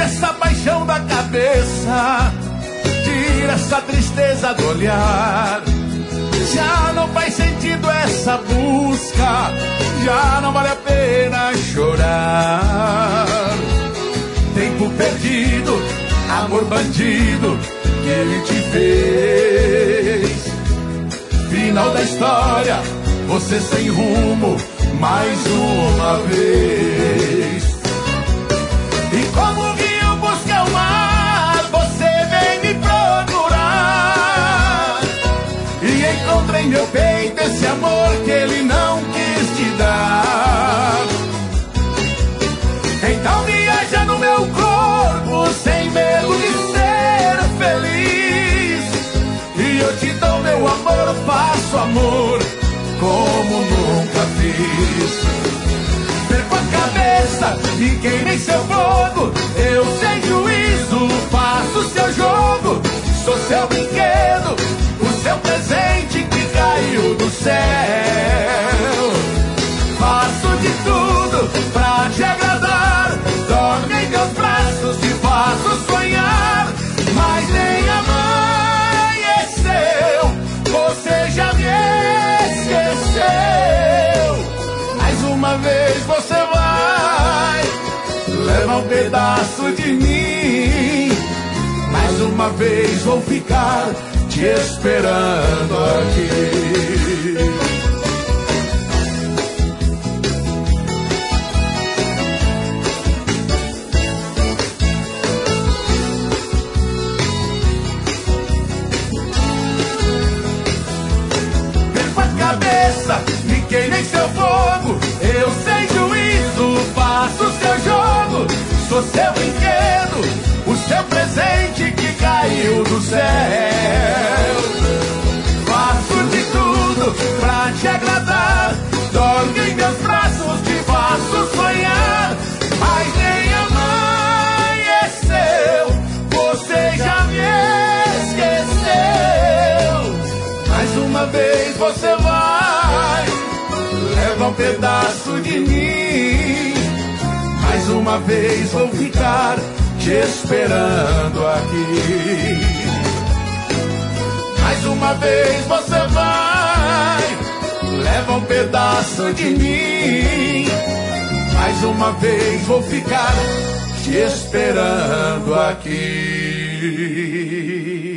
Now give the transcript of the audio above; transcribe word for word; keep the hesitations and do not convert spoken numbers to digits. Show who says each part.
Speaker 1: essa paixão da cabeça, tira essa tristeza do olhar. Já não faz sentido essa busca, já não vale a pena chorar. Tempo perdido, amor bandido, que ele te fez. Final da história, você sem rumo, mais uma vez. E como o rio busca o mar, você vem me procurar. E encontra em meu peito esse amor que ele não quis te dar. Então viaja no meu corpo, sem medo de ser feliz. E eu te dou meu amor, faço amor como nunca fiz. Perco a cabeça e queimei seu fogo, eu sem juízo faço seu jogo. Sou seu brinquedo, o seu presente que caiu do céu. Faço de tudo pra te agradar, dorme em meus braços, te faço sonhar. Mas nem amanheceu, você já me esqueceu. Mais uma vez você vai levar um pedaço de mim. Mais uma vez vou ficar te esperando aqui. Fiquei nem seu fogo, eu sem juízo faço seu jogo. Sou seu brinquedo, o seu presente que caiu do céu. Faço de tudo pra te agradar, dorme em meus braços, te faço sonhar. Mas nem amanheceu, você já me esqueceu. Mais uma vez você vai leva um pedaço de mim. Mais uma vez vou ficar te esperando aqui. Mais uma vez você vai leva um pedaço de mim. Mais uma vez vou ficar te esperando aqui.